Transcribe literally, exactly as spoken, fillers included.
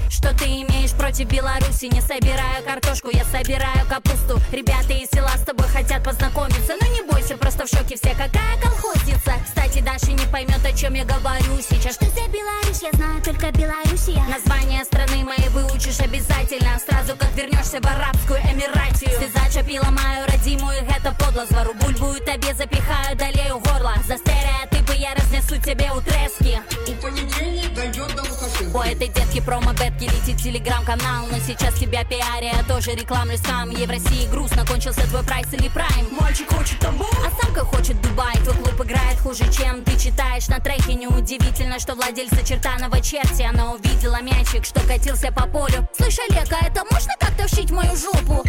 Что ты имеешь против Беларуси? Не собираю картошку, я собираю капусту. Ребята из села с тобой хотят познакомиться. Но не бойся, просто в шоке все, какая колхозница. Кстати, Даша не поймет, о чем я говорю сейчас. Что за Беларусь? Я знаю только Белоруссия. Название страны моей выучишь обязательно. Сразу как вернешься в арабскую эмиратию. Ты зачапила мою родимую, это подло. Звору бульбу и тебе запихаю, долею горло. За стереотипы я разнесу тебе у трески. И понедельник дойдет до Лукашенко. По этой детке промо-бетки летит телеграм-канал. Но сейчас тебя пиаря, я тоже рекламлю сам. Ей в России грустно, кончился твой прайс или прайм. Мальчик хочет Тамбов, а самка хочет Дубай. Твой клуб играет хуже, чем ты читаешь на треке. Неудивительно, что владельца чертаного черти. Она увидела мячик, что катился по полю. Слышь, Олег, а это можно как-то вшить в мою жопу?